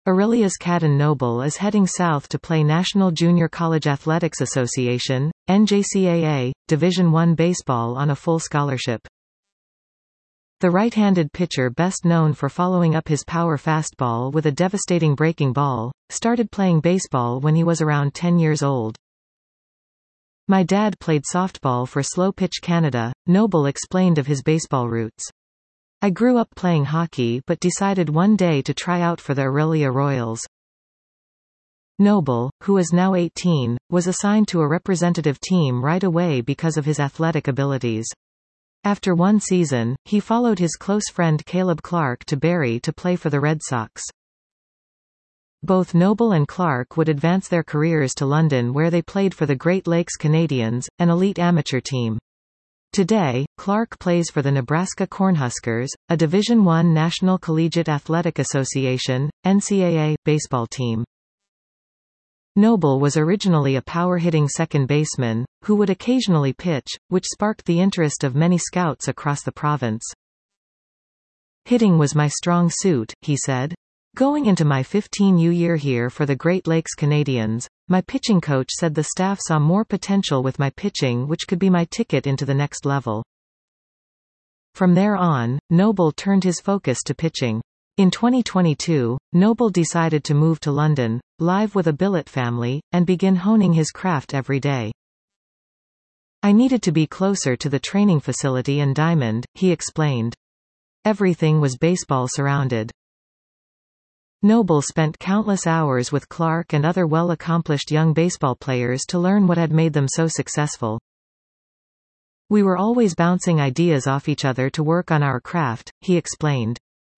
Aurelius Cadden Noble is heading south to play National Junior College Athletics Association, NJCAA, Division I baseball on a full scholarship. The right-handed pitcher, best known for following up his power fastball with a devastating breaking ball, started playing baseball when he was around 10 years old. My dad played softball for Slow Pitch Canada, Noble explained of his baseball roots. I grew up playing hockey but decided one day to try out for the Aurelia Royals. Noble, who is now 18, was assigned to a representative team right away because of his athletic abilities. After one season, he followed his close friend Caleb Clarke to Barrie to play for the Red Sox. Both Noble and Clarke would advance their careers to London, where they played for the Great Lakes Canadians, an elite amateur team. Today, Clarke plays for the Nebraska Cornhuskers, a Division I National Collegiate Athletic Association, NCAA, baseball team. Noble was originally a power-hitting second baseman, who would occasionally pitch, which sparked the interest of many scouts across the province. "Hitting was my strong suit," he said. "Going into my 15U year here for the Great Lakes Canadians, my pitching coach said the staff saw more potential with my pitching, which could be my ticket into the next level." From there on, Noble turned his focus to pitching. In 2022, Noble decided to move to London, live with a billet family, and begin honing his craft every day. "I needed to be closer to the training facility and diamond," he explained. Everything was baseball surrounded. Noble spent countless hours with Clarke and other well-accomplished young baseball players to learn what had made them so successful. "We were always bouncing ideas off each other to work on our craft," he explained.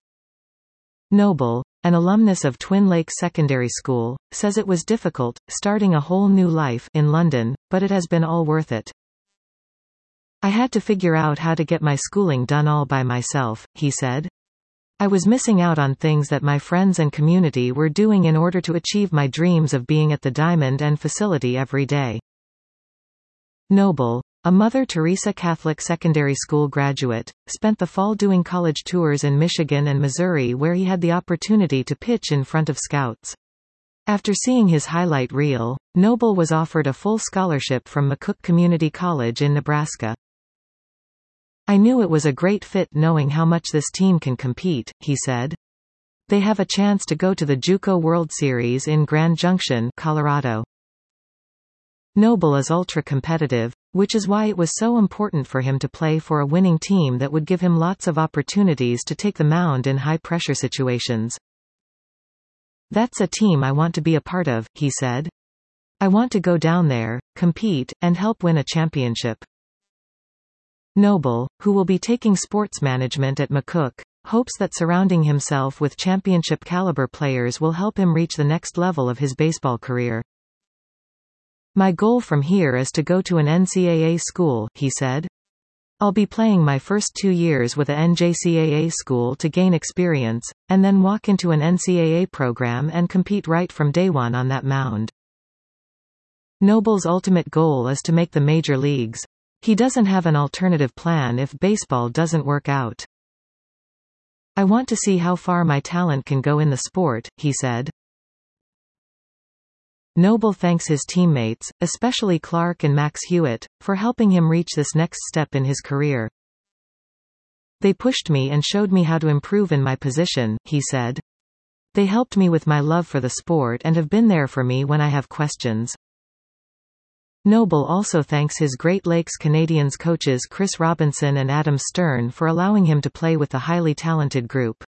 Noble, an alumnus of Twin Lakes Secondary School, says it was difficult, starting a whole new life in London, but it has been all worth it. "I had to figure out how to get my schooling done all by myself," he said. "I was missing out on things that my friends and community were doing in order to achieve my dreams of being at the diamond and facility every day." Noble, a Mother Teresa Catholic secondary school graduate, spent the fall doing college tours in Michigan and Missouri, where he had the opportunity to pitch in front of scouts. After seeing his highlight reel, Noble was offered a full scholarship from McCook Community College in Nebraska. "I knew it was a great fit knowing how much this team can compete," he said. "They have a chance to go to the JUCO World Series in Grand Junction, Colorado." Noble is ultra-competitive, which is why it was so important for him to play for a winning team that would give him lots of opportunities to take the mound in high-pressure situations. "That's a team I want to be a part of," he said. "I want to go down there, compete, and help win a championship." Noble, who will be taking sports management at McCook, hopes that surrounding himself with championship-caliber players will help him reach the next level of his baseball career. "My goal from here is to go to an NCAA school," he said. "I'll be playing my first 2 years with a NJCAA school to gain experience, and then walk into an NCAA program and compete right from day one on that mound." Noble's ultimate goal is to make the major leagues. He doesn't have an alternative plan if baseball doesn't work out. "I want to see how far my talent can go in the sport," he said. Noble thanks his teammates, especially Clarke and Max Hewitt, for helping him reach this next step in his career. "They pushed me and showed me how to improve in my position," he said. "They helped me with my love for the sport and have been there for me when I have questions." Noble also thanks his Great Lakes Canadians coaches Chris Robinson and Adam Stern for allowing him to play with the highly talented group.